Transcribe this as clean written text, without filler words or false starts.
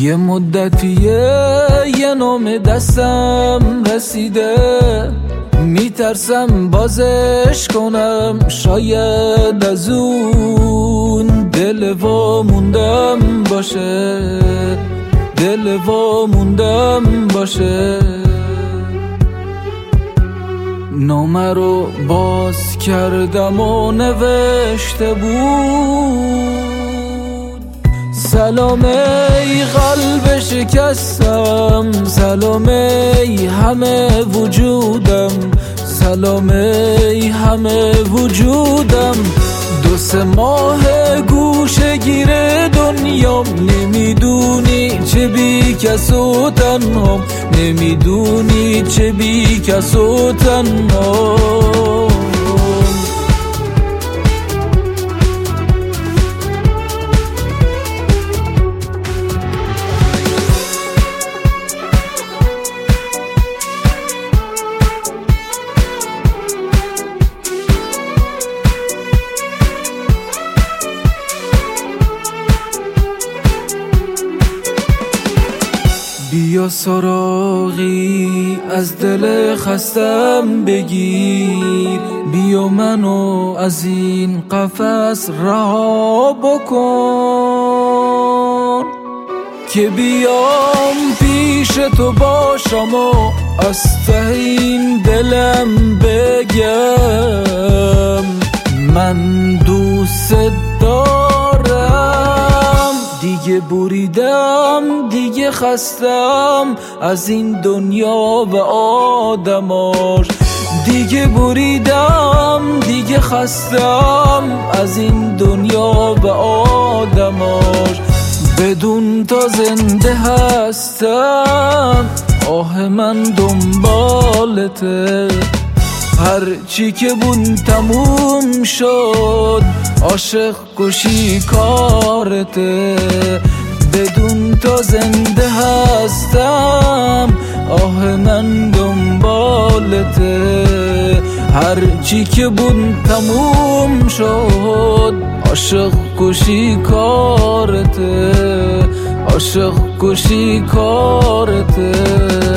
یه مدتیه یه نام دستم رسیده، میترسم بازش کنم، شاید از اون دل واموندم باشه، دل واموندم باشه. نامه رو باز کردم و نوشته بود: سلام ای قلب شکستم، سلام ای همه وجودم، سلام ای همه وجودم. 2-3 ماه گوشه گیر دنیام، نمیدونی چه بی کس و تنهام، نمیدونی چه بی کس و تنهام. بیا سراغی از دل خستم بگیر، بیا منو از این قفس رها بکن، که بیام پیش تو باشم و از ته این دلم بگم من دوست دارم. دیگه بریدم، دیگه خستم از این دنیا و آدماش، دیگه بریدم، دیگه خستم از این دنیا و آدماش. بدون تا زنده هستم، آه من دنبالته، هرچی که بون تموم شد، عاشق کشی کارته. بدون تا زنده هستم، آه من دنبالته، هرچی که بون تموم شد، عاشق کشی کارته، عاشق کشی کارته.